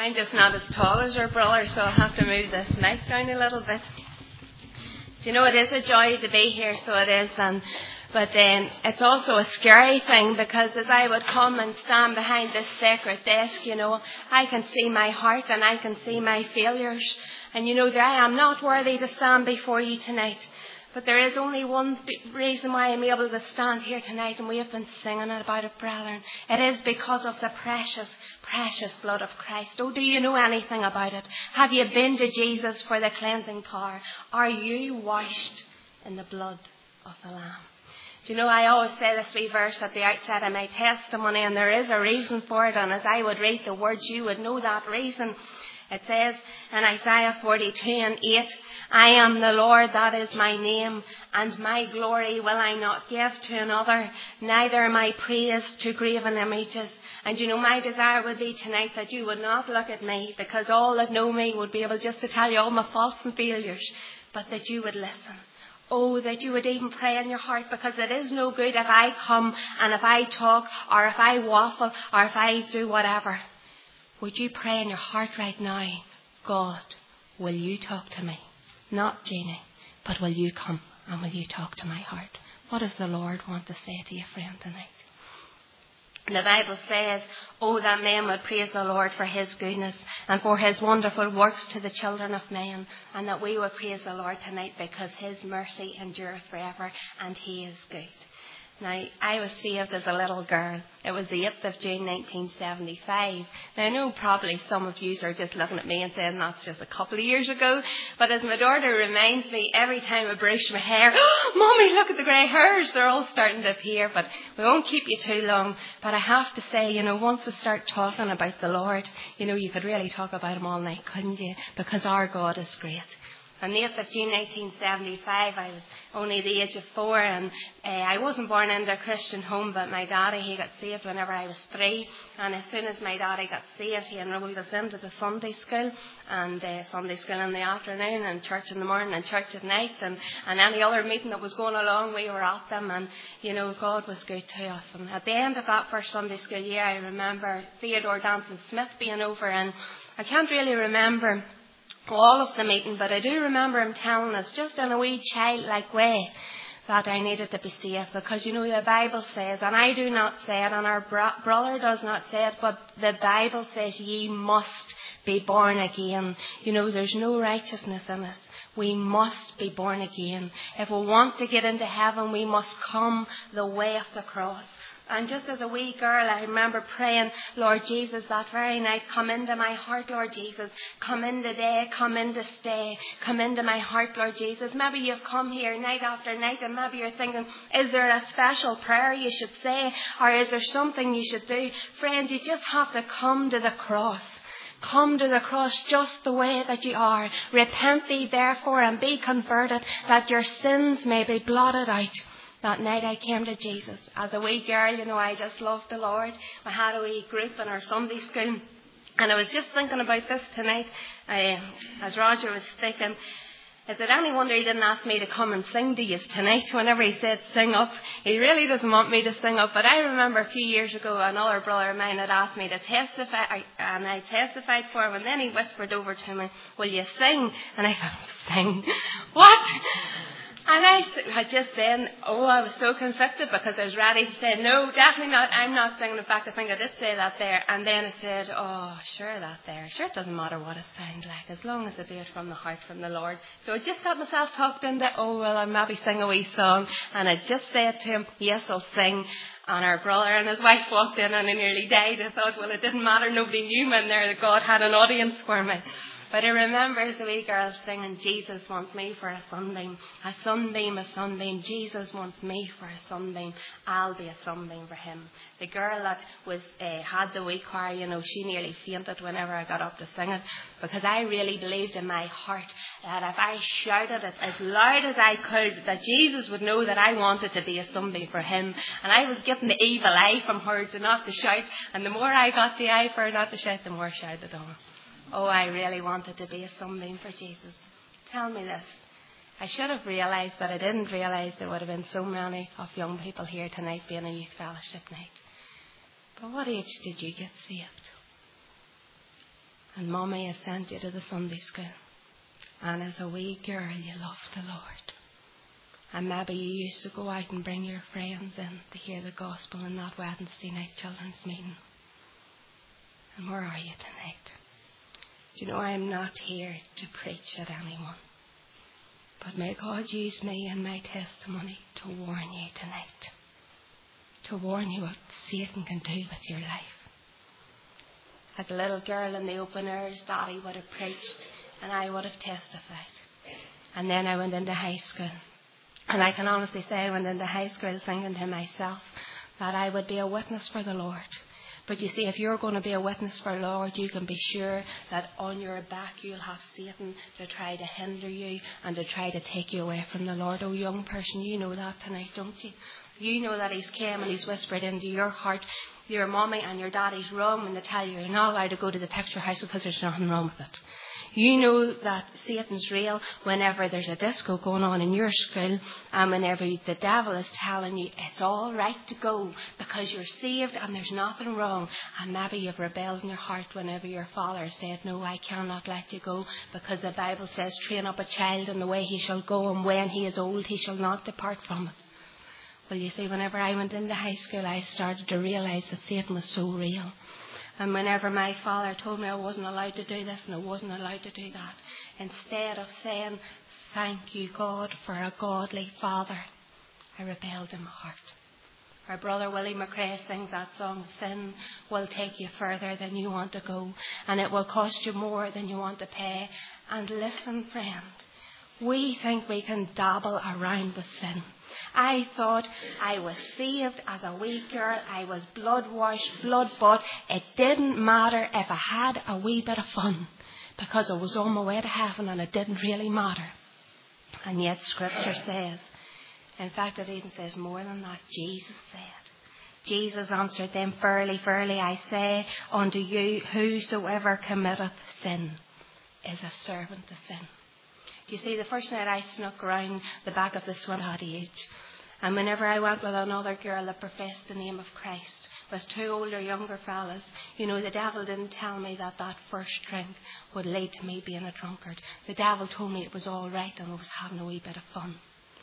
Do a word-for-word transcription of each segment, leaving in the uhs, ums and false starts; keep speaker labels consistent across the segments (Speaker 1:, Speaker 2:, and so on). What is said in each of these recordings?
Speaker 1: I'm just not as tall as your brother, so I'll have to move this mic down a little bit. Do you know, it is a joy to be here, so it is. And But then it's also a scary thing, because as I would come and stand behind this sacred desk, you know, I can see my heart and I can see my failures. And you know that I am not worthy to stand before you tonight. But there is only one reason why I'm able to stand here tonight, and we have been singing about it, brethren. It is because of the precious, precious blood of Christ. Oh, do you know anything about it? Have you been to Jesus for the cleansing power? Are you washed in the blood of the Lamb? Do you know, I always say this wee verse at the outset of my testimony, and there is a reason for it. And as I would read the words, you would know that reason. It says in Isaiah forty-two and eight, I am the Lord, that is my name, and my glory will I not give to another, neither my praise to graven images. And you know, my desire would be tonight that you would not look at me, because all that know me would be able just to tell you all my faults and failures, but that you would listen. Oh, that you would even pray in your heart, because it is no good if I come and if I talk, or if I waffle, or if I do whatever. Would you pray in your heart right now, God, will you talk to me? Not Jeannie, but will you come and will you talk to my heart? What does the Lord want to say to you, friend, tonight? The Bible says, oh, that men would praise the Lord for his goodness and for his wonderful works to the children of men, and that we would praise the Lord tonight because his mercy endureth forever and he is good. Now, I was saved as a little girl. It was the eighth of June nineteen seventy-five. Now, I know probably some of you are just looking at me and saying that's just a couple of years ago. But as my daughter reminds me every time I brush my hair, oh, Mommy, look at the grey hairs. They're all starting to appear. But we won't keep you too long. But I have to say, you know, once I start talking about the Lord, you know, you could really talk about him all night, couldn't you? Because our God is great. On the eighth of June nineteen seventy-five, I was only the age of four, and uh, I wasn't born into a Christian home, but my daddy, he got saved whenever I was three, and as soon as my daddy got saved, he enrolled us into the Sunday school, and uh, Sunday school in the afternoon, and church in the morning, and church at night, and, and any other meeting that was going along, we were at them, and, you know, God was good to us. And at the end of that first Sunday school year, I remember Theodore Danson Smith being over, and I can't really remember all of the meeting, but I do remember him telling us just in a wee childlike way that I needed to be saved, because you know the Bible says, and I do not say it, and our bro- brother does not say it, but the Bible says ye must be born again. You know, there's no righteousness in us. We must be born again. If we want to get into heaven, we must come the way of the cross. And just as a wee girl, I remember praying, Lord Jesus, that very night, come into my heart, Lord Jesus. Come in today, come in to stay. Come into my heart, Lord Jesus. Maybe you've come here night after night, and maybe you're thinking, is there a special prayer you should say? Or is there something you should do? Friend, you just have to come to the cross. Come to the cross just the way that you are. Repent thee therefore and be converted, that your sins may be blotted out. That night I came to Jesus. As a wee girl, you know, I just loved the Lord. I had a wee group in our Sunday school. And I was just thinking about this tonight, uh, as Roger was speaking. Is it any wonder he didn't ask me to come and sing to you tonight whenever he said sing up? He really doesn't want me to sing up. But I remember a few years ago, another brother of mine had asked me to testify, and I testified for him. And then he whispered over to me, will you sing? And I thought, sing? What? And I, I just then, oh, I was so convicted, because I was ready to say, no, definitely not, I'm not singing. In fact, I think I did say that there. And then I said, oh, sure, that there. Sure, it doesn't matter what it sounds like, as long as I do it from the heart, from the Lord. So I just got myself talked into, oh, well, I'll maybe sing a wee song. And I just said to him, yes, I'll sing. And our brother and his wife walked in, and he nearly died. I thought, well, it didn't matter. Nobody knew me in there, that God had an audience for me. But I remember as a wee girl singing, Jesus wants me for a sunbeam, a sunbeam, a sunbeam. Jesus wants me for a sunbeam. I'll be a sunbeam for him. The girl that was uh, had the wee choir, you know, she nearly fainted whenever I got up to sing it, because I really believed in my heart that if I shouted it as loud as I could, that Jesus would know that I wanted to be a sunbeam for him. And I was getting the evil eye from her to not to shout, and the more I got the eye for her not to shout, the more I shouted on. Oh, I really wanted to be a sunbeam for Jesus. Tell me this. I should have realised, but I didn't realise there would have been so many of young people here tonight being a youth fellowship night. But what age did you get saved? And Mommy has sent you to the Sunday school. And as a wee girl, you loved the Lord. And maybe you used to go out and bring your friends in to hear the gospel in that Wednesday night children's meeting. And where are you tonight? Do you know, I'm not here to preach at anyone. But may God use me and my testimony to warn you tonight. To warn you what Satan can do with your life. As a little girl in the open airs, Daddy would have preached and I would have testified. And then I went into high school. And I can honestly say I went into high school thinking to myself that I would be a witness for the Lord. But you see, if you're going to be a witness for the Lord, you can be sure that on your back you'll have Satan to try to hinder you and to try to take you away from the Lord. Oh, young person, you know that tonight, don't you? You know that he's came and he's whispered into your heart, your mommy and your daddy's wrong when they tell you you're not allowed to go to the picture house because there's nothing wrong with it. You know that Satan's real whenever there's a disco going on in your school and whenever the devil is telling you it's all right to go because you're saved and there's nothing wrong. And maybe you've rebelled in your heart whenever your father said, no, I cannot let you go because the Bible says, train up a child in the way he shall go, and when he is old he shall not depart from it. Well, you see, whenever I went into high school, I started to realise that Satan was so real. And whenever my father told me I wasn't allowed to do this and I wasn't allowed to do that, instead of saying, thank you, God, for a godly father, I rebelled in my heart. Our brother Willie McRae sings that song, sin will take you further than you want to go, and it will cost you more than you want to pay. And listen, friend, we think we can dabble around with sin. I thought I was saved as a wee girl. I was blood washed, blood bought. It didn't matter if I had a wee bit of fun because I was on my way to heaven and it didn't really matter. And yet Scripture says, in fact it even says more than that, Jesus said. Jesus answered them, verily, verily, I say unto you, whosoever committeth sin is a servant to sin. You see, the first night I snuck around the back of the swim at age. And whenever I went with another girl that professed the name of Christ, with two older, younger fellas, you know, the devil didn't tell me that that first drink would lead to me being a drunkard. The devil told me it was all right and I was having a wee bit of fun.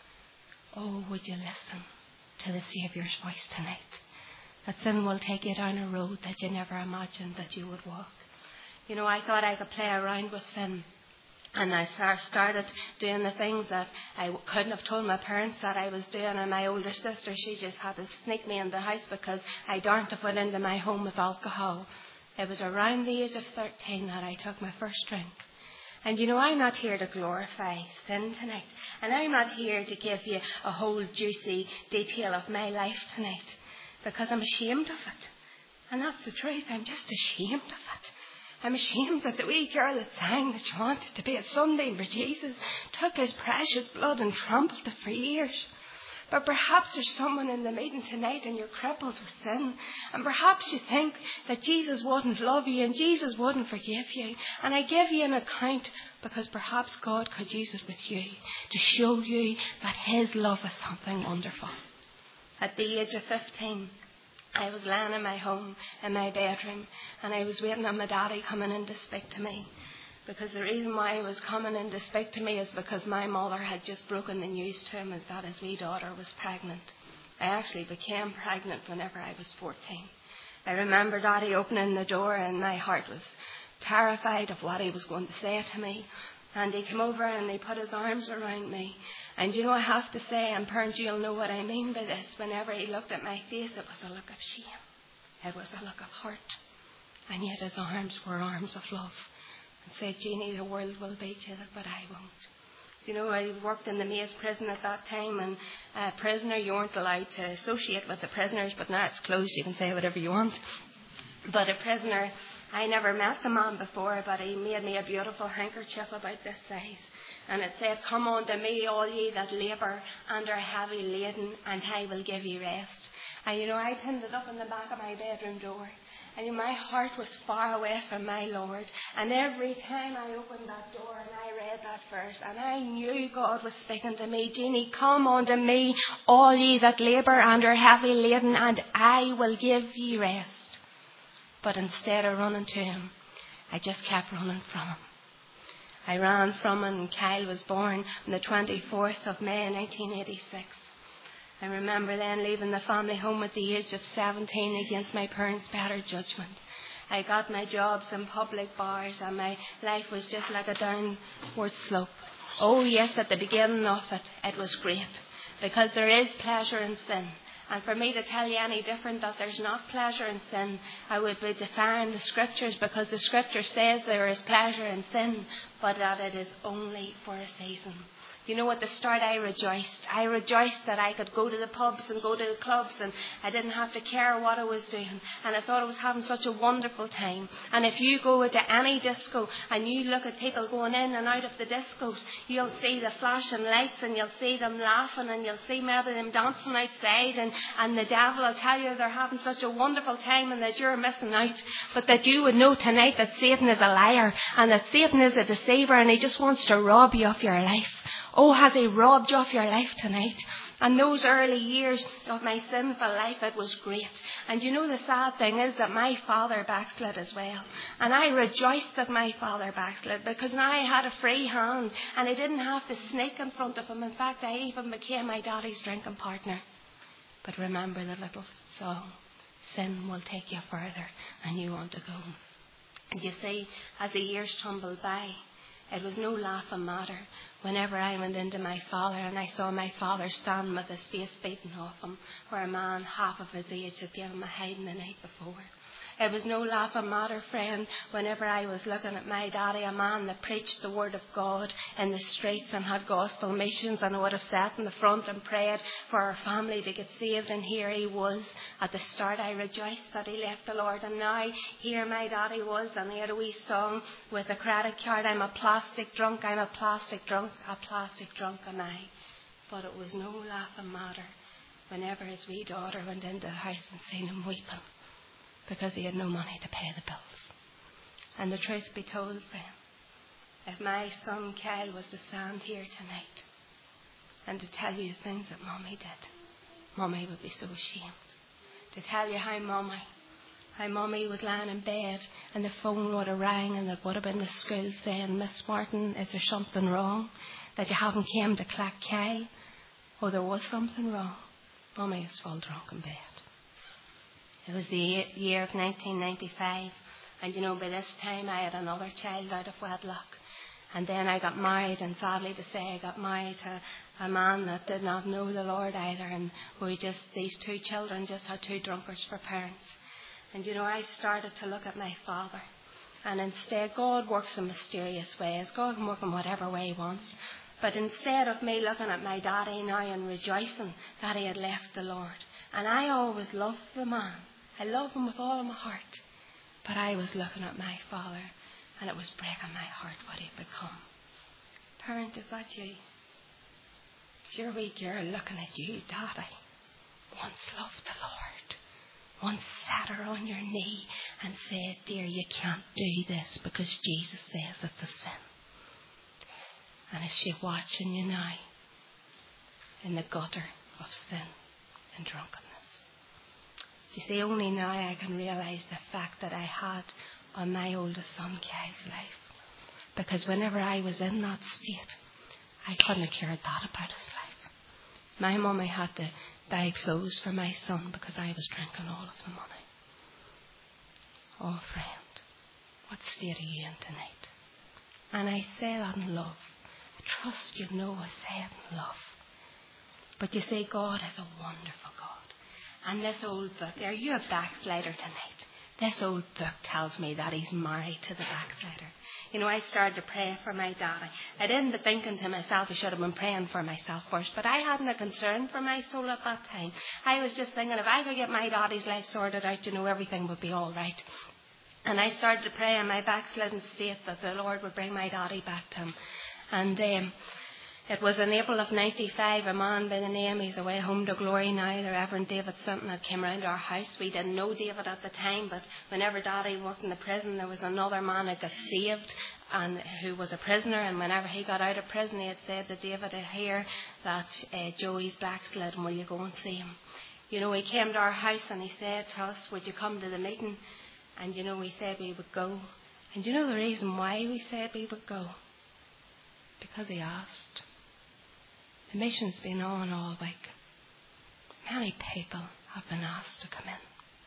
Speaker 1: Oh, would you listen to the Saviour's voice tonight? That sin will take you down a road that you never imagined that you would walk. You know, I thought I could play around with sin. And I started doing the things that I couldn't have told my parents that I was doing. And my older sister, she just had to sneak me in the house because I daren't to put into my home with alcohol. It was around the age of thirteen that I took my first drink. And you know, I'm not here to glorify sin tonight. And I'm not here to give you a whole juicy detail of my life tonight. Because I'm ashamed of it. And that's the truth. I'm just ashamed of it. I'm ashamed that the wee girl that sang that she wanted to be a sunbeam for Jesus took his precious blood and trampled it for years. But perhaps there's someone in the meeting tonight and you're crippled with sin. And perhaps you think that Jesus wouldn't love you and Jesus wouldn't forgive you. And I give you an account because perhaps God could use it with you to show you that his love is something wonderful. At the age of fifteen, I was lying in my home, in my bedroom, and I was waiting on my daddy coming in to speak to me. Because the reason why he was coming in to speak to me is because my mother had just broken the news to him is that his wee daughter was pregnant. I actually became pregnant whenever I was fourteen. I remember daddy opening the door and my heart was terrified of what he was going to say to me. And he came over and he put his arms around me. And you know, I have to say, and parents, you'll know what I mean by this, whenever he looked at my face, it was a look of shame. It was a look of hurt. And yet his arms were arms of love. And said, Jeannie, the world will beat you, but I won't. You know, I worked in the Maze prison at that time, and a prisoner, you weren't allowed to associate with the prisoners, but now it's closed, you can say whatever you want. But a prisoner, I never met the man before, but he made me a beautiful handkerchief about this size. And it said, come unto me, all ye that labour and are heavy laden, and I will give you rest. And you know, I pinned it up in the back of my bedroom door. And you know, my heart was far away from my Lord. And every time I opened that door and I read that verse, and I knew God was speaking to me, Jeannie, come unto me, all ye that labour and are heavy laden, and I will give you rest. But instead of running to him, I just kept running from him. I ran from him, and Kyle was born on the twenty-fourth of May nineteen eighty-six. I remember then leaving the family home at the age of seventeen against my parents' better judgment. I got my jobs in public bars, and my life was just like a downward slope. Oh yes, at the beginning of it, it was great, because there is pleasure in sin. And for me to tell you any different, that there's not pleasure in sin, I would be defying the Scriptures, because the Scripture says there is pleasure in sin, but that it is only for a season. You know, at the start I rejoiced. I rejoiced that I could go to the pubs and go to the clubs, and I didn't have to care what I was doing. And I thought I was having such a wonderful time. And if you go into any disco and you look at people going in and out of the discos, you'll see the flashing lights, and you'll see them laughing, and you'll see maybe them dancing outside, and, and the devil will tell you they're having such a wonderful time and that you're missing out. But that you would know tonight that Satan is a liar, and that Satan is a deceiver, and he just wants to rob you of your life. Oh, has he robbed you of your life tonight? And those early years of my sinful life, it was great. And you know, the sad thing is that my father backslid as well. And I rejoiced that my father backslid, because now I had a free hand and I didn't have to sneak in front of him. In fact, I even became my daddy's drinking partner. But remember the little song, sin will take you further and you want to go. And you see, as the years tumbled by, it was no laughing matter whenever I went into my father and I saw my father standing with his face beaten off him, where a man half of his age had given him a hiding the night before. It was no laughing matter, friend, whenever I was looking at my daddy, a man that preached the word of God in the streets and had gospel missions, and I would have sat in the front and prayed for our family to get saved, and here he was. At the start I rejoiced that he left the Lord, and now here my daddy was, and he had a wee song with a credit card, I'm a plastic drunk, I'm a plastic drunk, a plastic drunk am I. But it was no laughing matter whenever his wee daughter went into the house and seen him weeping, because he had no money to pay the bills. And the truth be told, friend, if my son Kyle was to stand here tonight and to tell you the things that Mummy did, Mummy would be so ashamed. To tell you how Mummy, how Mummy was lying in bed and the phone would have rang and it would have been the school saying, Miss Martin, is there something wrong? That you haven't came to collect Kyle? Oh, there was something wrong. Mummy was full drunk in bed. It was the year of nineteen ninety-five, and you know, by this time I had another child out of wedlock. And then I got married, and sadly to say, I got married to a man that did not know the Lord either, and we just, these two children just had two drunkards for parents. And you know, I started to look at my father, and instead, God works in mysterious ways. God can work in whatever way he wants. But instead of me looking at my daddy now and rejoicing that he had left the Lord, and I always loved the man, I love him with all my heart. But I was looking at my father, and it was breaking my heart what he'd become. Parent, is that you? Is your wee girl looking at you, Daddy? Once loved the Lord. Once sat her on your knee and said, dear, you can't do this because Jesus says it's a sin. And is she watching you now in the gutter of sin and drunkenness? You see, only now I can realise the fact that I had on my oldest son Kyle's life. Because whenever I was in that state, I couldn't have cared that about his life. My mummy had to buy clothes for my son because I was drinking all of the money. Oh, friend, what state are you in tonight? And I say that in love. I trust you know I say it in love. But you see, God is a wonderful God. And this old book, are you a backslider tonight? This old book tells me that he's married to the backslider. You know, I started to pray for my daddy. I didn't be thinking to myself I should have been praying for myself first, but I hadn't a concern for my soul at that time. I was just thinking if I could get my daddy's life sorted out, you know, everything would be all right. And I started to pray in my backslidden state that the Lord would bring my daddy back to him. And um, it was in April of ninety-five, a man by the name, he's away home to glory now, the Reverend David Sinton, had came round our house. We didn't know David at the time, but whenever Daddy worked in the prison, there was another man that got saved and who was a prisoner, and whenever he got out of prison, he had said to David, I hear that uh, Joey's backslidden, will you go and see him? You know, he came to our house and he said to us, would you come to the meeting? And you know, we said we would go. And you know the reason why we said we would go? Because he asked. The mission's been on all week. Many people have been asked to come in.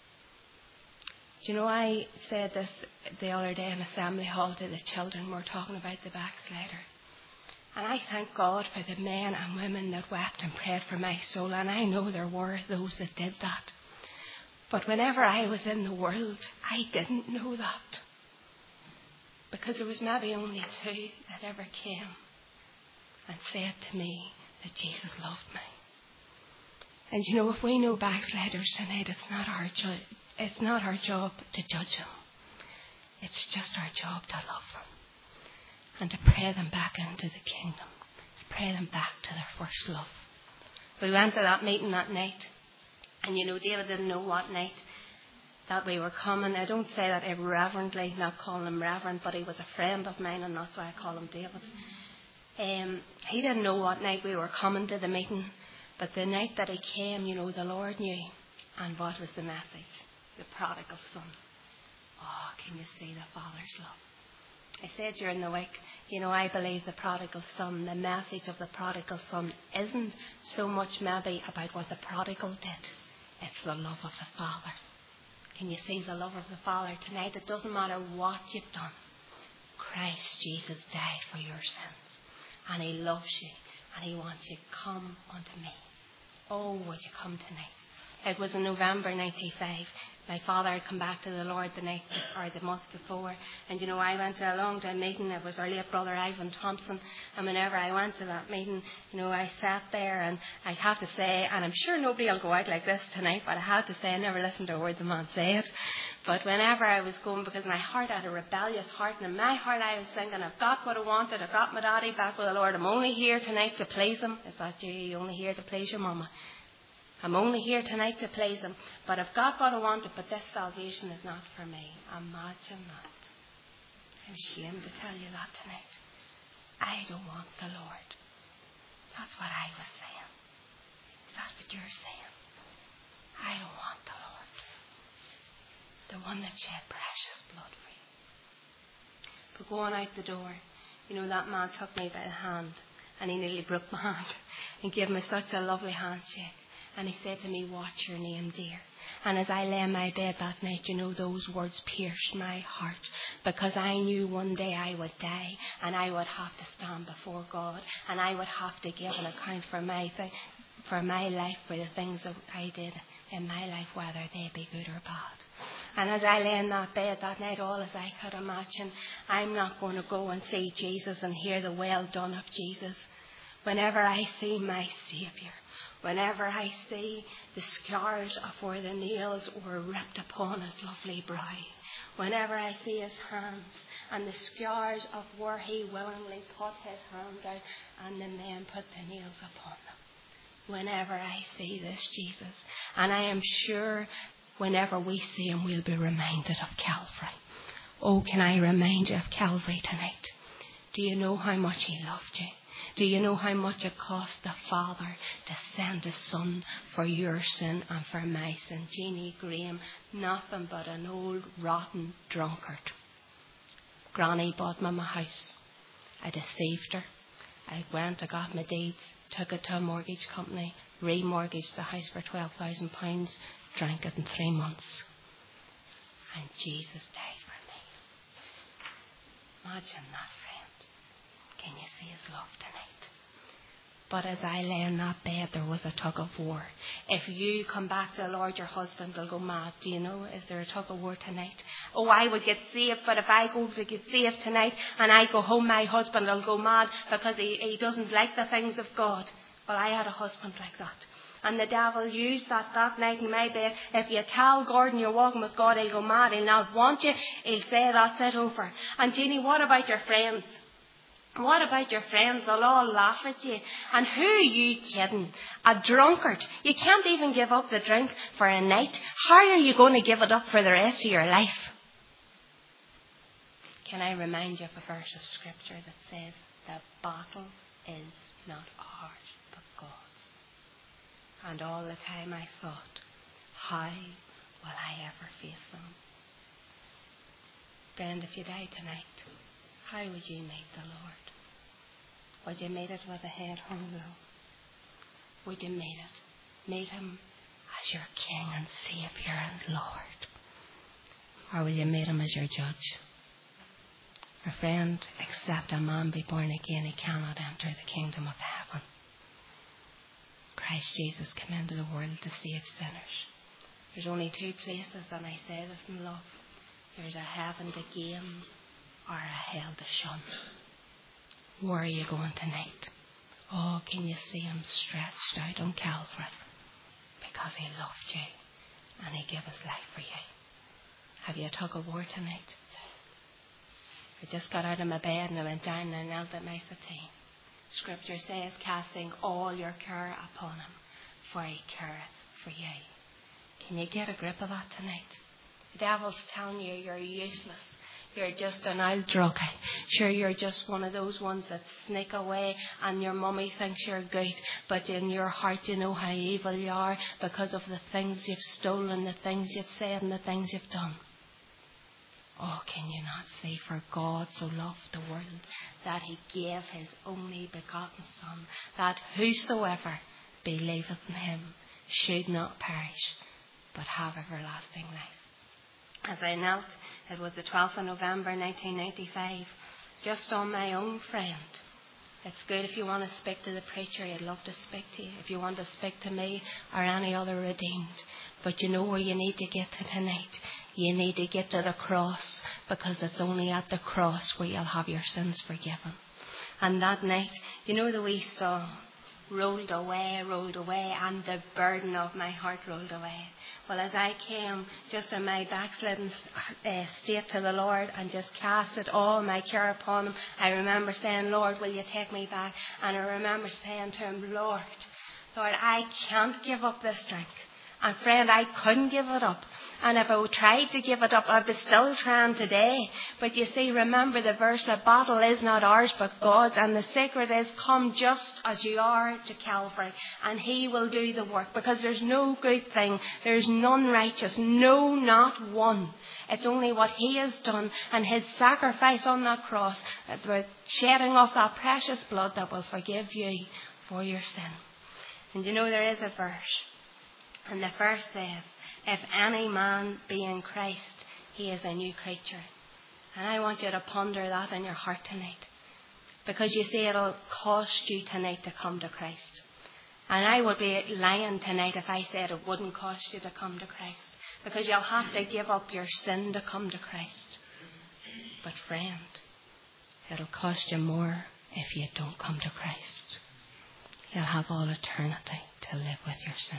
Speaker 1: Do you know, I said this the other day in Assembly Hall to the children. We were talking about the backslider. And I thank God for the men and women that wept and prayed for my soul. And I know there were those that did that. But whenever I was in the world, I didn't know that. Because there was maybe only two that ever came and said to me that Jesus loved me. And you know, if we know backsliders tonight, it's not our jo- it's not our job to judge them. It's just our job to love them and to pray them back into the kingdom, to pray them back to their first love. We went to that meeting that night, and you know, David didn't know what night that we were coming. I don't say that irreverently, not calling him reverend, but he was a friend of mine, and that's why I call him David. Um, he didn't know what night we were coming to the meeting, but the night that he came, you know, the Lord knew. And what was the message? The prodigal son. Oh, can you see the Father's love? I said during the week, you know, I believe the prodigal son, the message of the prodigal son isn't so much maybe about what the prodigal did. It's the love of the Father. Can you see the love of the Father tonight? It doesn't matter what you've done. Christ Jesus died for your sins. And he loves you. And he wants you to come unto me. Oh, would you come tonight? It was in November ninety-five. My father had come back to the Lord the night or the month before. And you know, I went to a long time meeting. It was our late brother Ivan Thompson. And whenever I went to that meeting, you know, I sat there, and I have to say, and I'm sure nobody will go out like this tonight, but I have to say I never listened to a word the man said. But whenever I was going, because my heart had a rebellious heart, and in my heart I was thinking, I've got what I wanted, I've got my daddy back with the Lord. I'm only here tonight to please him. Is that you? You're only here to please your mama. I'm only here tonight to please him. But I've got what I wanted, but this salvation is not for me. Imagine that. I'm ashamed to tell you that tonight. I don't want the Lord. That's what I was saying. Is that what you're saying? I don't want the Lord. The one that shed precious blood for you. But going out the door, you know, that man took me by the hand, and he nearly broke my hand and gave me such a lovely handshake. And he said to me, what's your name, dear? And as I lay in my bed that night, you know, those words pierced my heart, because I knew one day I would die, and I would have to stand before God, and I would have to give an account for my th- for my life, for the things that I did in my life, whether they be good or bad. And as I lay in that bed that night, all as I could imagine, I'm not going to go and see Jesus and hear the well done of Jesus. Whenever I see my Saviour, whenever I see the scars of where the nails were ripped upon his lovely brow, whenever I see his hands and the scars of where he willingly put his hand out and the men put the nails upon them, whenever I see this Jesus, and I am sure whenever we see him, we'll be reminded of Calvary. Oh, can I remind you of Calvary tonight? Do you know how much he loved you? Do you know how much it cost the Father to send his Son for your sin and for my sin? Jeannie Graham, nothing but an old rotten drunkard. Granny bought me my house. I deceived her. I went, I got my deeds, took it to a mortgage company, remortgaged the house for twelve thousand pounds, drank it in three months. And Jesus died for me. Imagine that, friend. Can you see his love tonight? But as I lay in that bed, there was a tug of war. If you come back to the Lord, your husband will go mad. Do you know? Is there a tug of war tonight? Oh, I would get saved, but if I go to get saved tonight and I go home, my husband will go mad because he, he doesn't like the things of God. Well, I had a husband like that. And the devil used that that night in my bed. If you tell Gordon you're walking with God, he'll go mad. He'll not want you. He'll say that's it over. And Jeannie, what about your friends? What about your friends? They'll all laugh at you. And who are you kidding? A drunkard. You can't even give up the drink for a night. How are you going to give it up for the rest of your life? Can I remind you of a verse of Scripture that says, the battle is not ours, but God's. And all the time I thought, how will I ever face them? Friend, if you died tonight, how would you meet the Lord? Would you meet it with a head hung low? Would you meet it? Meet him as your King and Saviour and Lord? Or will you meet him as your judge? Our friend, except a man be born again, he cannot enter the kingdom of heaven. Christ Jesus came into the world to save sinners. There's only two places, and I say this in love. There's a heaven to gain or a hell to shun. Where are you going tonight? Oh, can you see him stretched out on Calvary? Because he loved you and he gave his life for you. Have you a tug of war tonight? I just got out of my bed and I went down and I knelt at my settee. Scripture says, casting all your care upon him, for he careth for you. Can you get a grip of that tonight? The devil's telling you you're useless. You're just an old druggie. Sure, you're just one of those ones that sneak away and your mummy thinks you're good, but in your heart you know how evil you are because of the things you've stolen, the things you've said and the things you've done. Oh, can you not see? For God so loved the world that he gave his only begotten Son, that whosoever believeth in him should not perish, but have everlasting life. As I knelt, it was the twelfth of November nineteen ninety-five, just on my own, friend. It's good if you want to speak to the preacher, he'd love to speak to you. If you want to speak to me or any other redeemed. But you know where you need to get to tonight? You need to get to the cross, because it's only at the cross where you'll have your sins forgiven. And that night, you know the wee song, rolled away, rolled away, and the burden of my heart rolled away. Well, as I came just in my backslidden uh, state to the Lord and just casted all my care upon him, I remember saying, Lord, will you take me back? And I remember saying to him, Lord, Lord, I can't give up this drink. And friend, I couldn't give it up. And if I tried to give it up, I'd be still trying today. But you see, remember the verse, the battle is not ours but God's. And the secret is, come just as you are to Calvary. And he will do the work. Because there's no good thing. There's none righteous. No, not one. It's only what he has done and his sacrifice on that cross, the shedding of that precious blood that will forgive you for your sin. And you know there is a verse. And the verse says, if any man be in Christ, he is a new creature. And I want you to ponder that in your heart tonight. Because you see, it'll cost you tonight to come to Christ. And I would be lying tonight if I said it wouldn't cost you to come to Christ. Because you'll have to give up your sin to come to Christ. But friend, it'll cost you more if you don't come to Christ. You'll have all eternity to live with your sin.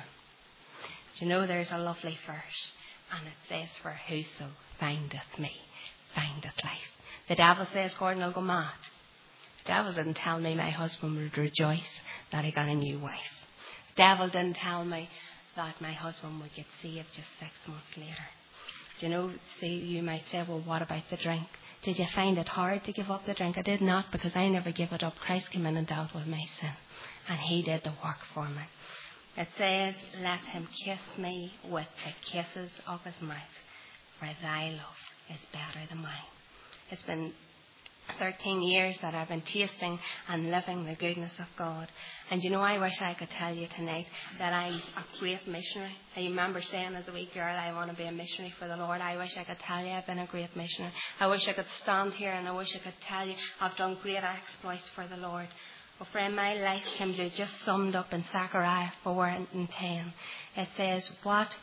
Speaker 1: You know, there's a lovely verse, and it says, for whoso findeth me, findeth life. The devil says, Gordon, I'll go mad. The devil didn't tell me my husband would rejoice that he got a new wife. The devil didn't tell me that my husband would get saved just six months later. You know, see, you might say, well, what about the drink? Did you find it hard to give up the drink? I did not, because I never gave it up. Christ came in and dealt with my sin, and he did the work for me. It says, let him kiss me with the kisses of his mouth, for thy love is better than mine. It's been thirteen years that I've been tasting and living the goodness of God. And you know, I wish I could tell you tonight that I'm a great missionary. I remember saying as a wee girl, I want to be a missionary for the Lord. I wish I could tell you I've been a great missionary. I wish I could stand here and I wish I could tell you I've done great exploits for the Lord. Well, friend, my life can be just summed up in Zechariah four and ten. It says, what?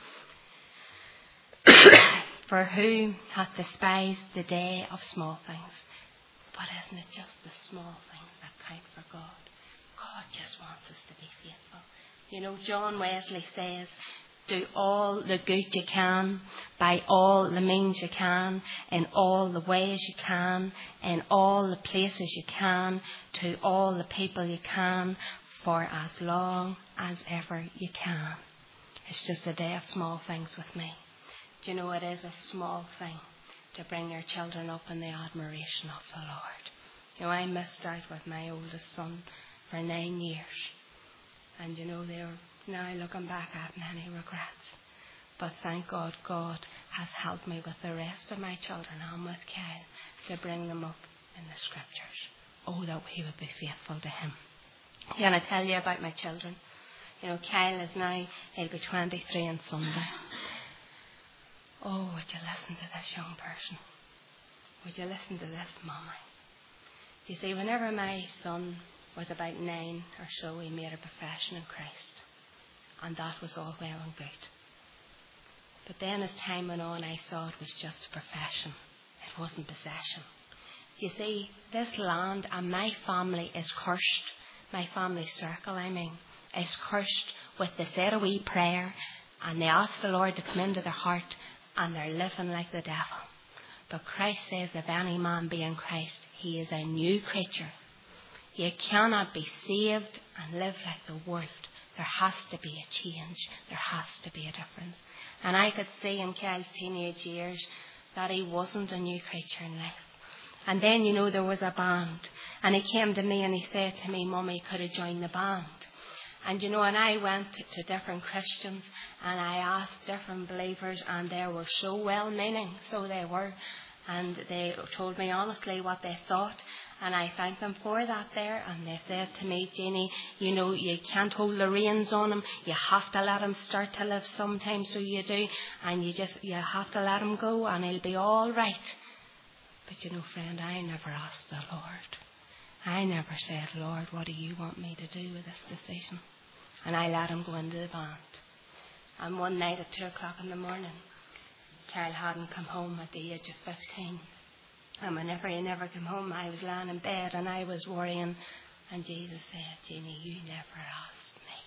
Speaker 1: For who hath despised the day of small things? But isn't it just the small things that count for God? God just wants us to be faithful. You know, John Wesley says, do all the good you can, by all the means you can, in all the ways you can, in all the places you can, to all the people you can, for as long as ever you can. It's just a day of small things with me. Do you know, it is a small thing to bring your children up in the admiration of the Lord. You know, I missed out with my oldest son for nine years. And you know, they're now looking back at many regrets. But thank God, God has helped me with the rest of my children and with Kyle to bring them up in the scriptures. Oh, that we would be faithful to him. Can I tell you about my children? You know, Kyle is now, he'll be twenty-three on Sunday. Oh, would you listen to this young person? Would you listen to this mama? Do you see, whenever my son was about nine or so, he made a profession in Christ. And that was all well and good. But then as time went on, I saw it was just a profession. It wasn't possession. Do you see, this land and my family is cursed. My family circle, I mean, is cursed with they said a wee prayer and they ask the Lord to come into their heart and they're living like the devil. But Christ says if any man be in Christ, he is a new creature. You cannot be saved and live like the world. There has to be a change. There has to be a difference. And I could see in Kyle's teenage years that he wasn't a new creature in life. And then, you know, there was a band. And he came to me and he said to me, Mummy, could I join the band? And, you know, and I went to different Christians and I asked different believers and they were so well-meaning, so they were. And they told me honestly what they thought. And I thanked them for that there. And they said to me, Jeannie, you know, you can't hold the reins on him. You have to let him start to live sometimes, so you do. And you just, you have to let him go and he'll be all right. But you know, friend, I never asked the Lord. I never said, Lord, what do you want me to do with this decision? And I let him go into the band. And one night at two o'clock in the morning, Kyle hadn't come home at the age of fifteen. And whenever he never came home, I was lying in bed and I was worrying. And Jesus said, Jeannie, you never asked me.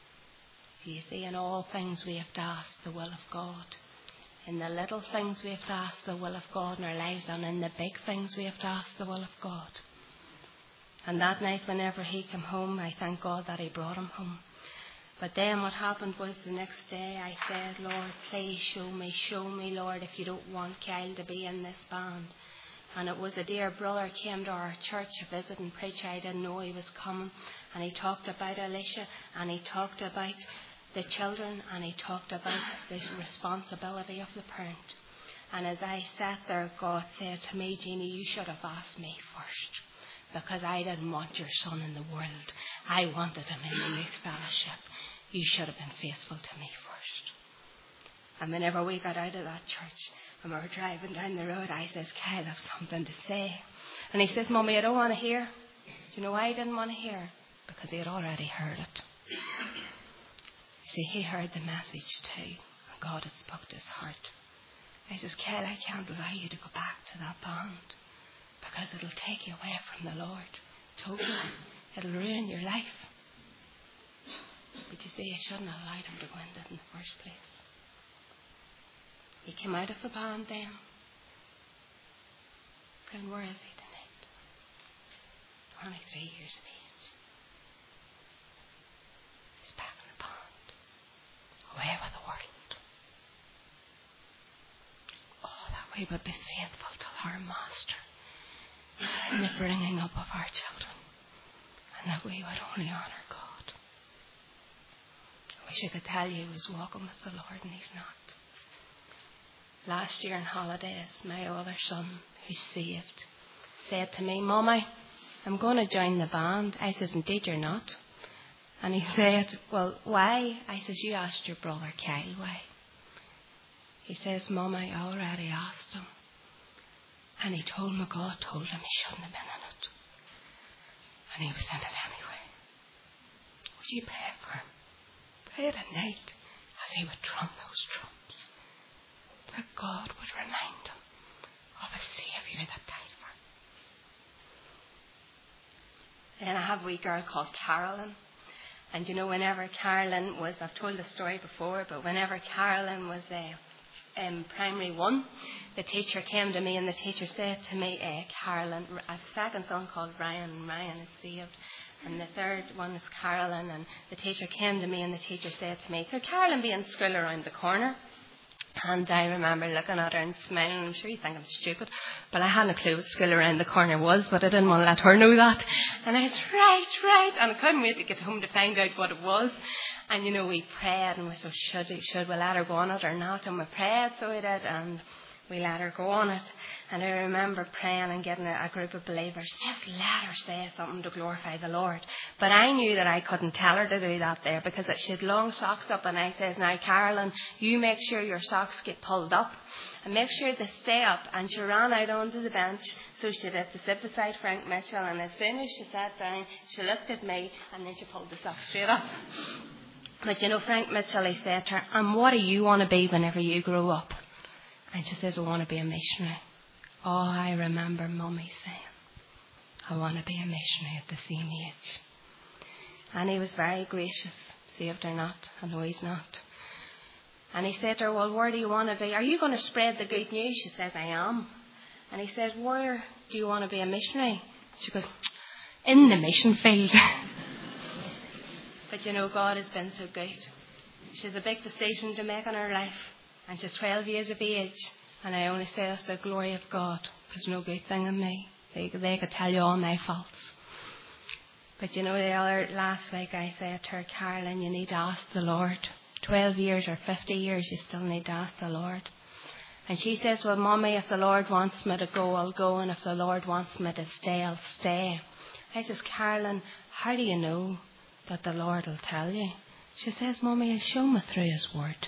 Speaker 1: So you see, in all things we have to ask the will of God. In the little things we have to ask the will of God in our lives, and in the big things we have to ask the will of God. And that night, whenever he came home, I thank God that he brought him home. But then what happened was the next day I said, Lord, please show me, show me, Lord, if you don't want Kyle to be in this band. And it was a dear brother came to our church to visit and preach. I didn't know he was coming. And he talked about Alicia, and he talked about the children, and he talked about the responsibility of the parent. And as I sat there, God said to me, Jeannie, you should have asked me first, because I didn't want your son in the world. I wanted him in the youth fellowship. You should have been faithful to me first. And whenever we got out of that church and we were driving down the road, I says, Kyle, I have something to say. And he says, Mummy, I don't want to hear. Do you know why he didn't want to hear? Because he had already heard it. See, he heard the message too, and God had spoke to his heart. I says, Kyle, I can't allow you to go back to that band, because it'll take you away from the Lord. Totally. It'll ruin your life. But you see, I shouldn't have allowed him to go into it in the first place. He came out of the band then. Friend, where is he tonight? twenty-three years of age. He's back in the band. Away with the world. Oh, that we would be faithful to our Master in the bringing up of our children, and that we would only honour God. I wish I could tell you he was walking with the Lord, and he's not. Last year on holidays, my older son, who's saved, said to me, Mummy, I'm going to join the band. I says, indeed you're not. And he said, well, why? I says, you asked your brother Kyle why. He says, Mummy, I already asked him. And he told me God told him he shouldn't have been in it. And he was in it anyway. Would you pray for him? Pray at night as he would drum those drums, that God would remind him of a Saviour that died for him. Then I have a wee girl called Carolyn. And you know, whenever Carolyn was, I've told the story before, but whenever Carolyn was uh, in primary one, the teacher came to me and the teacher said to me, uh, Carolyn, a second son called Ryan, and Ryan is saved. And the third one is Carolyn, and the teacher came to me and the teacher said to me, could Carolyn be in school around the corner? And I remember looking at her and smiling. I'm sure you think I'm stupid, but I hadn't a clue what school around the corner was, but I didn't want to let her know that. And I said, right, right. And I couldn't wait to get home to find out what it was. And, you know, we prayed and we said, should, should we let her go on it or not? And we prayed, so we did, and we let her go on it. And I remember praying and getting a, a group of believers, just let her say something to glorify the Lord. But I knew that I couldn't tell her to do that there, because she had long socks up, and I says, now Carolyn, you make sure your socks get pulled up and make sure they stay up. And she ran out onto the bench, so she had to sit beside Frank Mitchell, and as soon as she sat down, she looked at me, and then she pulled the socks straight up. But you know, Frank Mitchell, he said to her, and what do you want to be whenever you grow up? And she says, I want to be a missionary. Oh, I remember Mummy saying, I want to be a missionary at the same age. And he was very gracious, saved or not. I know he's not. And he said to her, well, where do you want to be? Are you going to spread the good news? She says, I am. And he says, where do you want to be a missionary? She goes, in the mission field. But you know, God has been so good. She has a big decision to make in her life. And she's twelve years of age. And I only say it's the glory of God. There's no good thing in me. They, they could tell you all my faults. But you know, the other last week I said to her, Carolyn, you need to ask the Lord. Twelve years or fifty years, you still need to ask the Lord. And she says, well, Mummy, if the Lord wants me to go, I'll go. And if the Lord wants me to stay, I'll stay. I says, Carolyn, how do you know that the Lord will tell you? She says, Mummy, He'll show me through His word.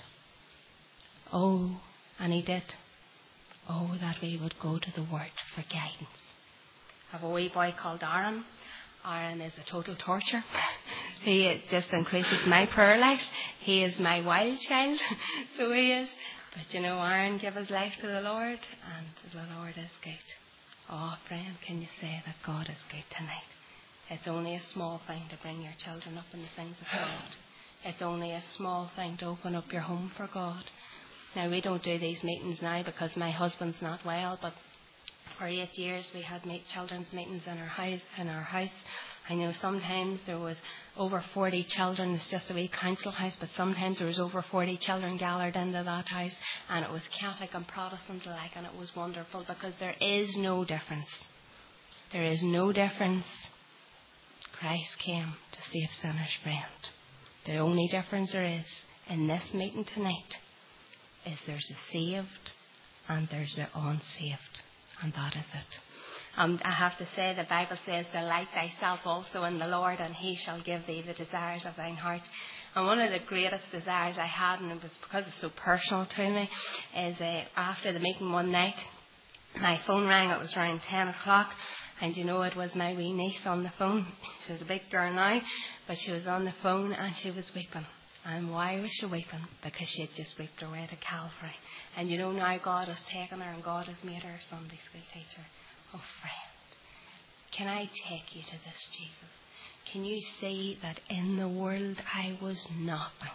Speaker 1: Oh, and He did. Oh, that we would go to the word for guidance. I have a wee boy called Aaron. Aaron is a total torture. He just increases my prayer life. He is my wild child, so he is. But you know, Aaron gave his life to the Lord, and the Lord is good. Oh, friend, can you say that God is good tonight? It's only a small thing to bring your children up in the things of God. It's only a small thing to open up your home for God. Now, we don't do these meetings now because my husband's not well, but for eight years we had meet children's meetings in our house. In our house, I know sometimes there was over forty children. It's just a wee council house, but sometimes there was over forty children gathered into that house, and it was Catholic and Protestant alike, and it was wonderful because there is no difference. There is no difference. Christ came to save sinners, friend. The only difference there is in this meeting tonight is there's a saved and there's the unsaved. And that is it. Um, I have to say, the Bible says, delight thyself also in the Lord, and He shall give thee the desires of thine heart. And one of the greatest desires I had, and it was because it's so personal to me, is uh, after the meeting one night, my phone rang. It was around ten o'clock. And you know, it was my wee niece on the phone. She was a big girl now, but she was on the phone and she was weeping. And why was she weeping? Because she had just wept her way to Calvary. And you know, now God has taken her and God has made her a Sunday school teacher. Oh, friend, can I take you to this, Jesus? Can you see that in the world I was nothing?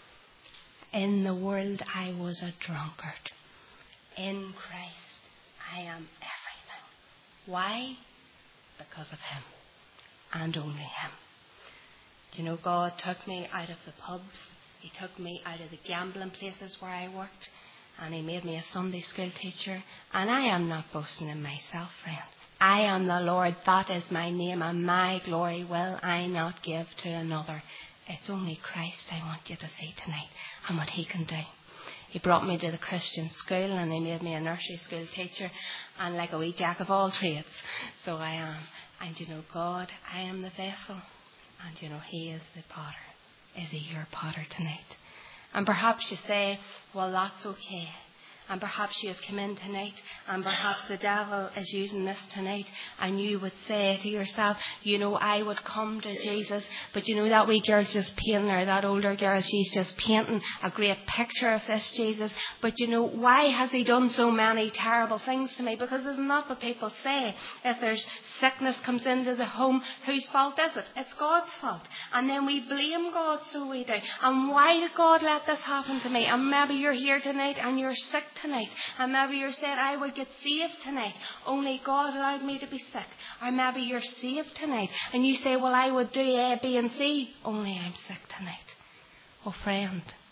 Speaker 1: In the world I was a drunkard. In Christ I am everything. Why? Because of Him. And only Him. You know, God took me out of the pubs. He took me out of the gambling places where I worked. And He made me a Sunday school teacher. And I am not boasting in myself, friend. I am the Lord. That is my name. And my glory will I not give to another. It's only Christ I want you to see tonight. And what He can do. He brought me to the Christian school and He made me a nursery school teacher. And like a wee jack of all trades. So I am. And you know, God, I am the vessel. And you know, He is the potter. Is He your potter tonight? And perhaps you say, well, that's okay. And perhaps you have come in tonight, and perhaps the devil is using this tonight, and you would say to yourself, you know, I would come to Jesus, but you know, that wee girl's just painting, or that older girl, she's just painting a great picture of this Jesus. But you know, why has He done so many terrible things to me? Because isn't that what people say? If there's sickness comes into the home, whose fault is it? It's God's fault. And then we blame God, so we do. And why did God let this happen to me? And maybe you're here tonight and you're sick tonight, and maybe you're saying, I will get saved tonight, only God allowed me to be sick. Or maybe you're saved tonight and you say, well, I would do A, B and C, only I'm sick tonight. Oh, friend,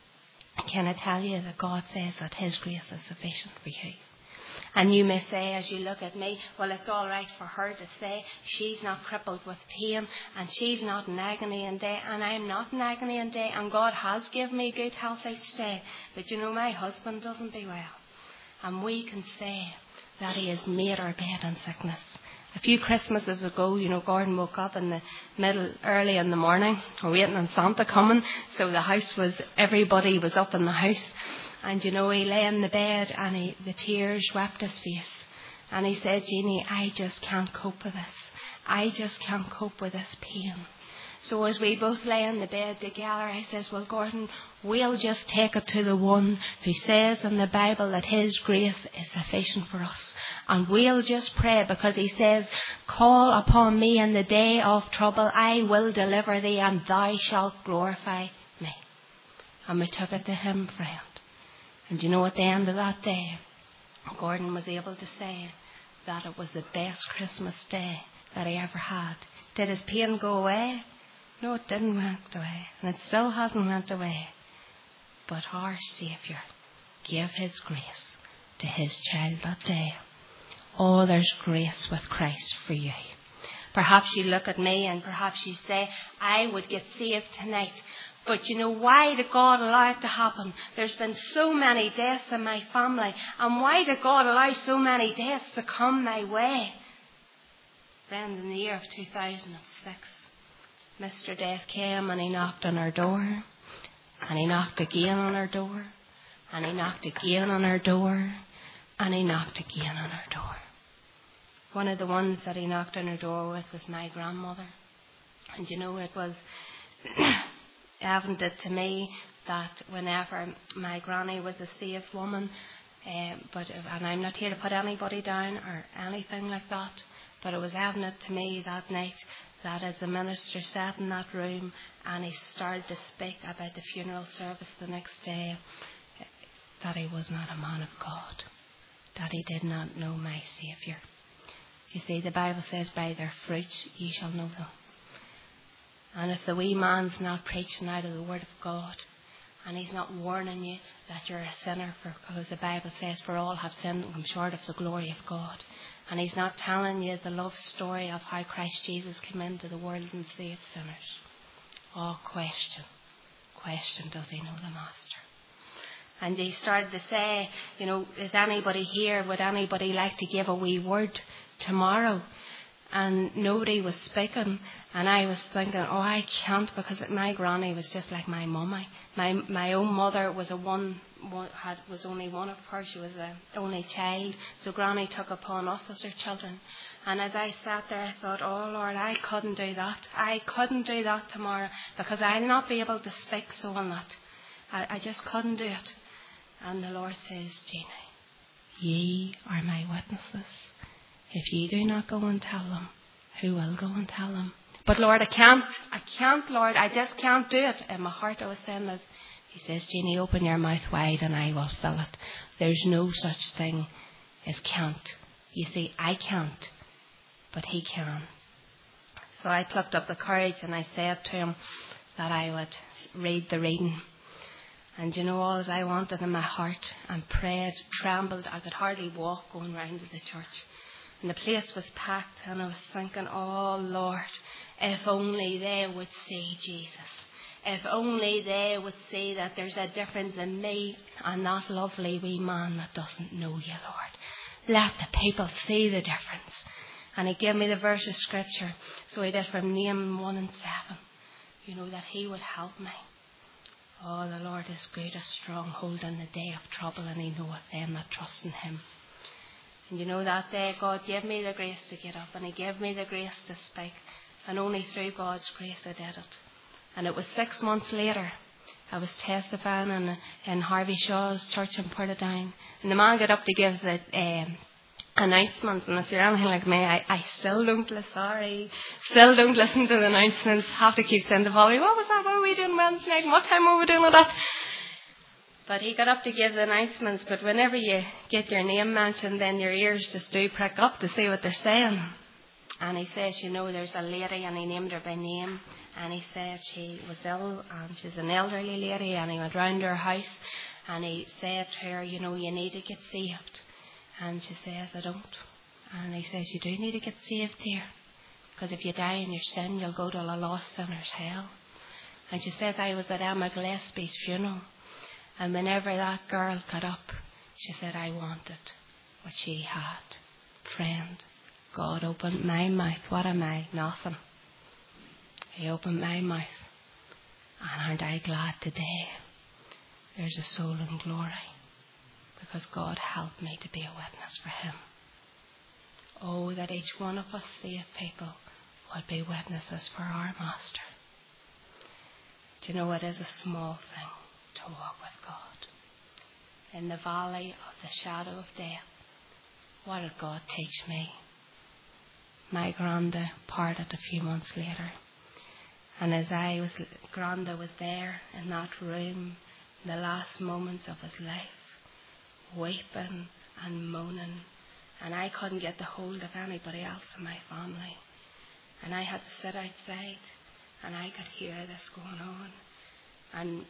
Speaker 1: can I tell you that God says that his grace is sufficient for you? And you may say, as you look at me, well, it's all right for her to say she's not crippled with pain and she's not in agony and day, and I'm not in agony and day, and God has given me good health each day. But you know, my husband doesn't do well. And we can say that he has made our bed in sickness. A few Christmases ago, you know, Gordon woke up in the middle, early in the morning, we're waiting on Santa coming, so the house was, everybody was up in the house. And, you know, he lay in the bed and he, the tears swept his face. And he said, Jeannie, I just can't cope with this. I just can't cope with this pain. So as we both lay in the bed together, I says, well, Gordon, we'll just take it to the one who says in the Bible that his grace is sufficient for us. And we'll just pray, because he says, call upon me in the day of trouble. I will deliver thee, and thou shalt glorify me. And we took it to him, friend. And you know, at the end of that day, Gordon was able to say that it was the best Christmas day that he ever had. Did his pain go away? No, it didn't went away. And it still hasn't went away. But our Saviour gave his grace to his child that day. Oh, there's grace with Christ for you. Perhaps you look at me and perhaps you say, I would get saved tonight. But you know, why did God allow it to happen? There's been so many deaths in my family. And why did God allow so many deaths to come my way? Friend, in the year of two thousand six, Mister Death came and he knocked on our door. And he knocked again on our door. And he knocked again on our door. And he knocked again on our door. One of the ones that he knocked on our door with was my grandmother. And you know, it was evident to me that whenever my granny was a saved woman, um, but and I'm not here to put anybody down or anything like that, but it was evident to me that night that as the minister sat in that room and he started to speak about the funeral service the next day, that he was not a man of God, that he did not know my Saviour. You see, the Bible says, by their fruits ye shall know them. And if the wee man's not preaching out of the Word of God, and he's not warning you that you're a sinner, for, because the Bible says, for all have sinned and come short of the glory of God, and he's not telling you the love story of how Christ Jesus came into the world and saved sinners, oh, question, question, does he know the Master? And he started to say, you know, is anybody here, would anybody like to give a wee word tomorrow? And nobody was speaking, and I was thinking, oh, I can't, because my granny was just like my mummy. My my own mother was a one, one had was only one of her. She was the only child, so Granny took upon us as her children. And as I sat there, I thought, oh Lord, I couldn't do that. I couldn't do that tomorrow, because I'll not be able to speak so on that. I, I just couldn't do it. And the Lord says, Jeannie, ye are my witnesses. If ye do not go and tell them, who will go and tell them? But Lord, I can't, I can't, Lord, I just can't do it. In my heart I was saying this. He says, Jeannie, open your mouth wide and I will fill it. There's no such thing as can't. You see, I can't, but he can. So I plucked up the courage and I said to him that I would read the reading. And you know, all I wanted in my heart, and prayed, trembled, I could hardly walk going round to the church. And the place was packed, and I was thinking, oh Lord, if only they would see Jesus. If only they would see that there's a difference in me and that lovely wee man that doesn't know you, Lord. Let the people see the difference. And he gave me the verse of scripture. So he did from Nahum one and seven. You know, that he would help me. Oh, the Lord is good, a stronghold in the day of trouble, and he knoweth them that trust in him. And you know, that day God gave me the grace to get up, and he gave me the grace to speak. And only through God's grace I did it. And it was six months later, I was testifying in, in Harvey Shaw's church in Portadown. And the man got up to give the um, announcements. And if you're anything like me, I, I still don't listen, sorry, still don't listen to the announcements. Have to keep saying to Polly, what was that? What were we doing Wednesday night? What time were we doing with that? But he got up to give the announcements. But whenever you get your name mentioned, then your ears just do prick up to see what they're saying. And he says, you know, there's a lady, and he named her by name, and he said she was ill, and she's an elderly lady, and he went round her house, and he said to her, you know, you need to get saved. And she says, I don't. And he says, you do need to get saved, dear, because if you die in your sin, you'll go to a lost sinner's hell. And she says, I was at Emma Gillespie's funeral, and whenever that girl got up, she said, I wanted what she had. Friend, God opened my mouth. What am I? Nothing. He opened my mouth. And aren't I glad today there's a soul in glory, because God helped me to be a witness for him. Oh, that each one of us saved people would be witnesses for our Master. Do you know, it is a small thing to walk with God. In the valley of the shadow of death, what did God teach me? My Granda parted a few months later. And as I was, Granda was there in that room, in the last moments of his life, weeping and moaning. And I couldn't get the hold of anybody else in my family. And I had to sit outside, and I could hear this going on. And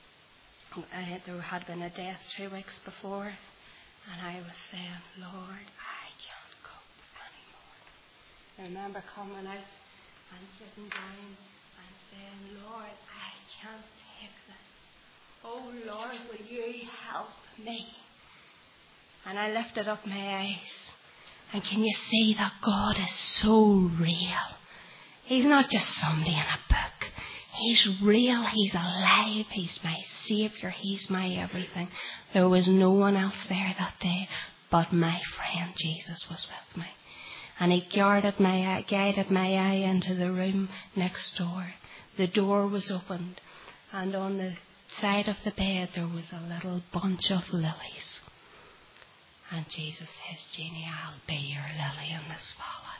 Speaker 1: I, there had been a death two weeks before, and I was saying, Lord, I can't go anymore. I remember coming out and sitting down and saying, Lord, I can't take this. Oh, Lord, will you help me? And I lifted up my eyes, and can you see that God is so real? He's not just somebody in a book. He's real. He's alive. He's my Saviour. He's my everything. There was no one else there that day, but my friend Jesus was with me. And he guarded my eye, guided my eye into the room next door. The door was opened, and on the side of the bed there was a little bunch of lilies. And Jesus says, Jeannie, I'll be your lily in this valley.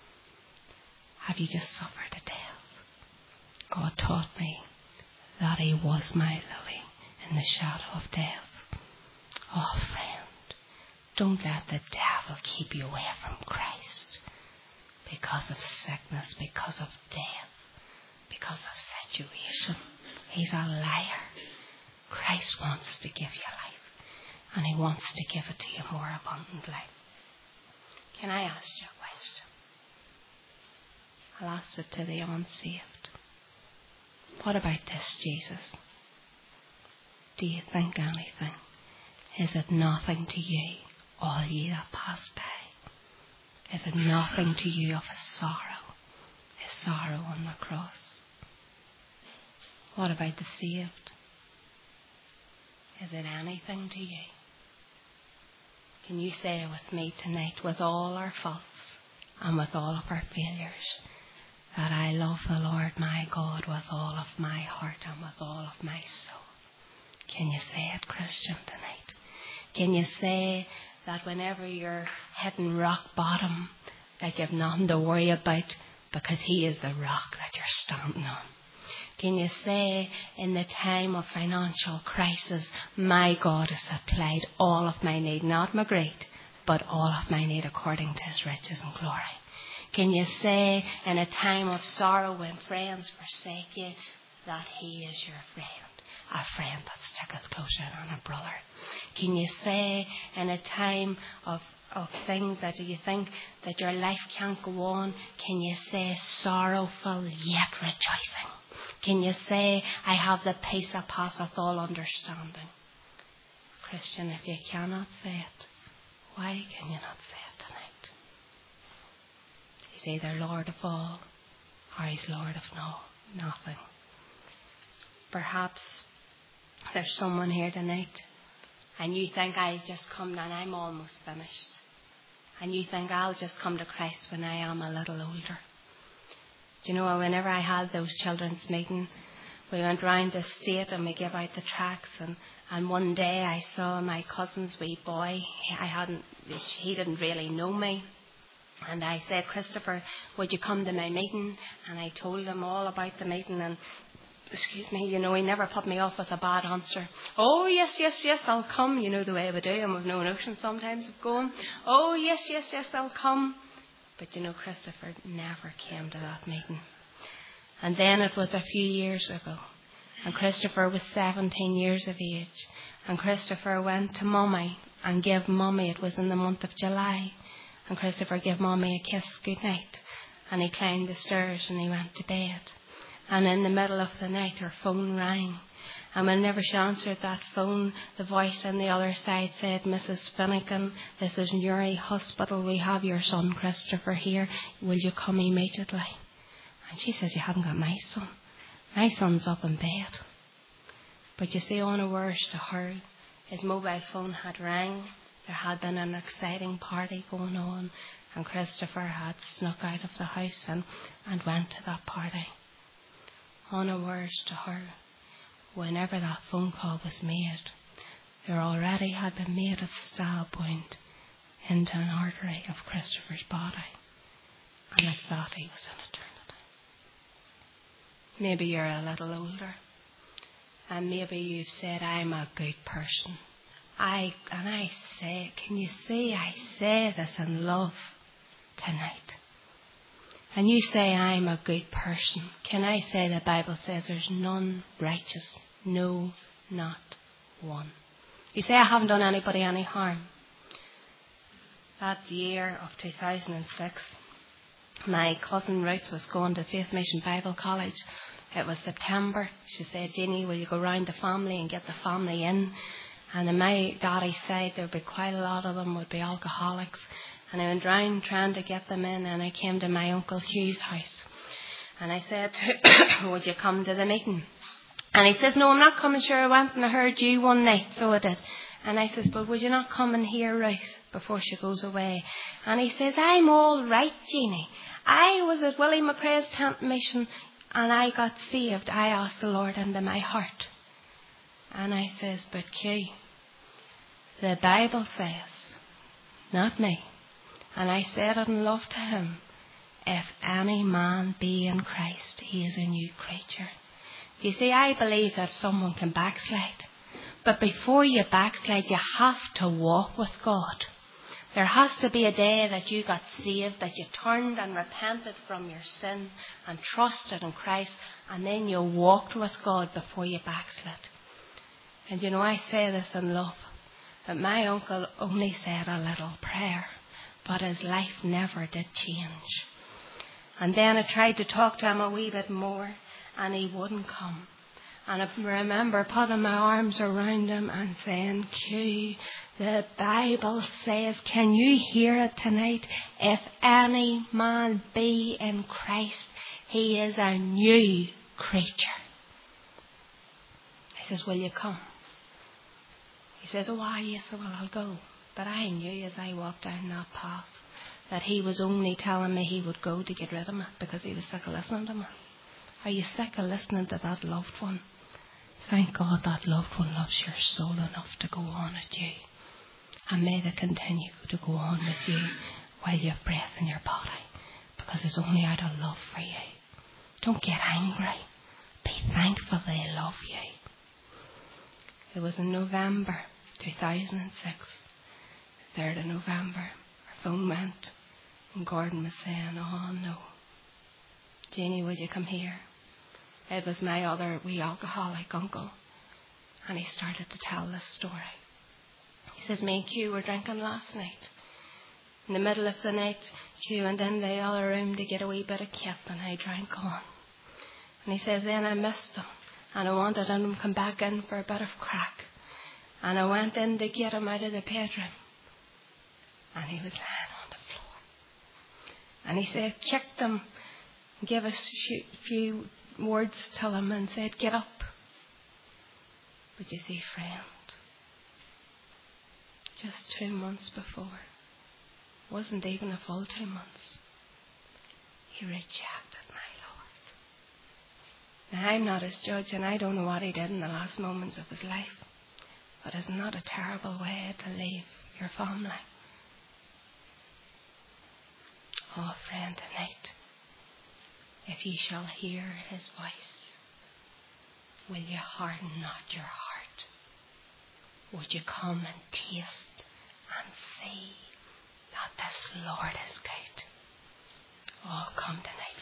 Speaker 1: Have you just suffered a death? God taught me that he was my lily in the shadow of death. Oh, friend, don't let the devil keep you away from Christ because of sickness, because of death, because of situation. He's a liar. Christ wants to give you life, and he wants to give it to you more abundantly. Can I ask you a question? I'll ask it to the unsaved. What about this, Jesus? Do you think anything? Is it nothing to you, all ye that pass by? Is it nothing to you of his sorrow, his sorrow on the cross? What about the saved? Is it anything to you? Can you say with me tonight, with all our faults and with all of our failures, that I love the Lord my God with all of my heart and with all of my soul? Can you say it, Christian, tonight? Can you say that whenever you're hitting rock bottom, that you've nothing to worry about because he is the rock that you're standing on? Can you say in the time of financial crisis, my God has supplied all of my need, not my great, but all of my need according to his riches and glory? Can you say in a time of sorrow when friends forsake you, that he is your friend, a friend that sticketh closer than a brother? Can you say in a time of, of things that you think that your life can't go on, can you say sorrowful yet rejoicing? Can you say, I have the peace that passeth all understanding? Christian, if you cannot say it, why can you not say it tonight? He's either Lord of all or he's Lord of no, nothing. Perhaps there's someone here tonight and you think I just come and I'm almost finished. And you think I'll just come to Christ when I am a little older. Do you know, whenever I had those children's meetings, we went round the state and we gave out the tracts, and, and one day I saw my cousin's wee boy. I hadn't, he didn't really know me. And I said, Christopher, would you come to my meeting? And I told him all about the meeting, and excuse me, you know, he never put me off with a bad answer. Oh, yes, yes, yes, I'll come. You know the way we do, and we've no notion sometimes of going. Oh, yes, yes, yes, I'll come. But you know, Christopher never came to that meeting. And then it was a few years ago. And Christopher was seventeen years of age. And Christopher went to Mummy and gave Mummy, it was in the month of July, and Christopher gave Mummy a kiss goodnight. And he climbed the stairs and he went to bed. And in the middle of the night her phone rang. And whenever she answered that phone, the voice on the other side said, Missus Finnegan, this is Newry Hospital. We have your son Christopher here. Will you come immediately? And she says, you haven't got my son. My son's up in bed. But you see, unawares to her, his mobile phone had rang. There had been an exciting party going on. And Christopher had snuck out of the house and, and went to that party. Unawares to her, whenever that phone call was made, there already had been made a stab wound into an artery of Christopher's body. And I thought he was in eternity. Maybe you're a little older. And maybe you've said, I'm a good person. I And I say, can you see, I say this in love tonight. And you say, I'm a good person. Can I say the Bible says there's none righteous? No, not one. You say, I haven't done anybody any harm. That year of two thousand six, my cousin Ruth was going to Faith Mission Bible College. It was September. She said, Jeannie, will you go round the family and get the family in? And on my daddy's side, there would be quite a lot of them would be alcoholics. And I went round trying to get them in, and I came to my Uncle Hugh's house. And I said, would you come to the meeting? And he says, no, I'm not coming. Sure, I went and I heard you one night, so I did. And I says, but would you not come and hear Ruth before she goes away? And he says, I'm all right, Jeannie. I was at Willie McRae's tent mission, and I got saved. I asked the Lord into my heart. And I says, but Q, the Bible says, not me. And I said it in love to him, if any man be in Christ, he is a new creature. You see, I believe that someone can backslide. But before you backslide, you have to walk with God. There has to be a day that you got saved, that you turned and repented from your sin and trusted in Christ, and then you walked with God before you backslid. And you know, I say this in love, that my uncle only said a little prayer, but his life never did change. And then I tried to talk to him a wee bit more, and he wouldn't come. And I remember putting my arms around him and saying, Q, the Bible says, can you hear it tonight? If any man be in Christ, he is a new creature. He says, will you come? He says, oh, why, yes, well, I'll go. But I knew as I walked down that path that he was only telling me he would go to get rid of me because he was sick of listening to me. Are you sick of listening to that loved one? Thank God that loved one loves your soul enough to go on with you. And may they continue to go on with you while you have breath in your body, because it's only out of love for you. Don't get angry. Be thankful they love you. It was in November two thousand six, third of November, our phone went, and Gordon was saying, oh no, Jeannie, would you come here? It was my other wee alcoholic uncle, and he started to tell this story. He says, me and Q were drinking last night. In the middle of the night, Q went in the other room to get a wee bit of kip, and I drank on. And he says, then I missed him, and I wanted him to come back in for a bit of crack. And I went in to get him out of the bedroom, and he was lying on the floor. And he said, kicked him, gave us a few words to him and said, get up. But you see, friend, just two months before, wasn't even a full two months, he rejected my Lord. Now, I'm not his judge, and I don't know what he did in the last moments of his life, but it's not a terrible way to leave your family. Oh, friend, tonight, if ye shall hear his voice, will you harden not your heart? Would you come and taste and see that this Lord is good? Oh, come tonight.